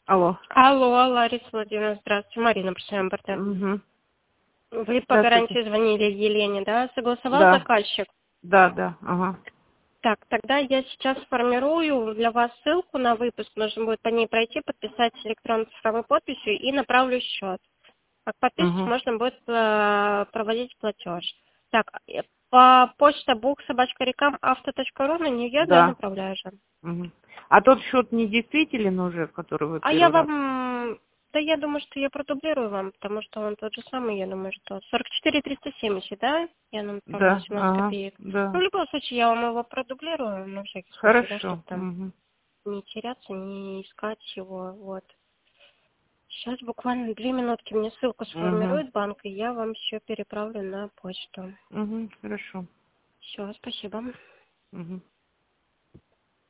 Алло. Алло, Лариса Владимировна, здравствуйте. Марина, Прошембарда. Угу. Вы по Здравствуйте. гарантии звонили Елене, да? Согласовал Да. заказчик? Да. Ага. Так, тогда я сейчас сформирую для вас ссылку на выпуск. Нужно будет по ней пройти, подписать электронной цифровой подписью и направлю счет. Как подписывать, Угу. можно будет проводить платеж. Так, по почта book@recam.auto.ru на нее я Да. направляю же. Угу. А тот счет не действителен уже, который вы А я первый раз? вам, да я думаю, что я продублирую вам, потому что он тот же самый, я думаю, что 44 370, да? Я нам отправляла Да. 17 Ага. копеек. Ну, Да. в любом случае, я вам его продублирую, на всякий случай, да, чтобы Хорошо. там Угу. не теряться, не искать его, вот. Сейчас буквально 2 минутки мне ссылку Угу. сформирует банк, и я вам еще переправлю на почту. Угу. Хорошо. Все, спасибо. Угу.